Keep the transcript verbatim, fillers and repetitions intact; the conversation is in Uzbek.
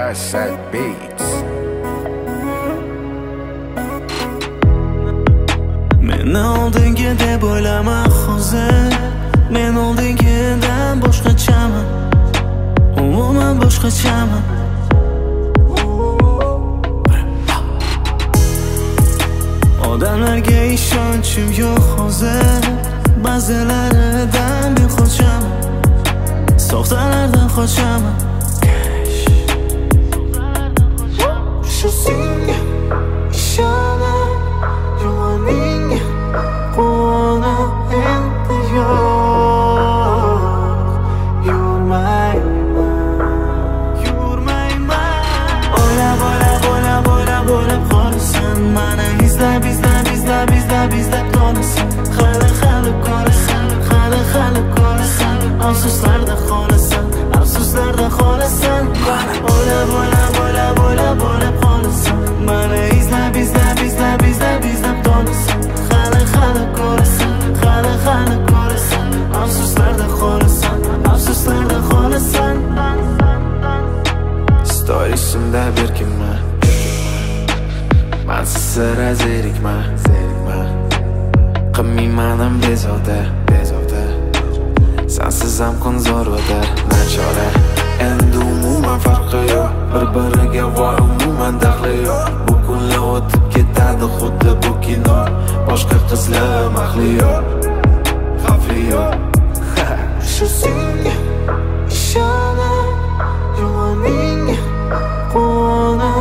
Asad Beats. Meni oldingi deb o'ylama hozir. Men oldingidan boshqachaman, umuman boshqachaman. Odamlarga ishonchim yo'q hozir. Ba'zilaridan men qochaman, soxtalardan qochaman. Shu senga ishonib yolg'oningga quvonib endi yo'q. Yurmayman, yurmayman. O'ylab, o'ylab, o'ylab, o'ylab, o'ylab qolasan. Mani izlab, izlab, izlab, izlab, izlab qolasan. Hali, hali ko'rasan, hali, hali ko'rasan. Afsuslarda qolasan, afsuslarda qolasan. O'ylab, o'ylab, o'ylab, o'ylab, o'ylab qolasan. Mani izlab, izlab, izlab, izlab, izlab qolasan. Hali, hali ko'rasan, hali, hali ko'rasan. Afsuslarda qolasan, afsuslarda qolasan. Storiesimda berkinman, mansiz sira zerikman, zerikman. Qilmayman bezovta, bezovta. Sensiz ham kun zo'r o'tar, nachora. Endi umuman farqi yo'q, bir-biriga voy umuman daxli yo'q. Bu kunlar o'tib ketadi xuddi bu kino. Boshqa qizlar mahli yo'q, xavfli yo'q. Shu senga ishonib yolg'oningga quvonib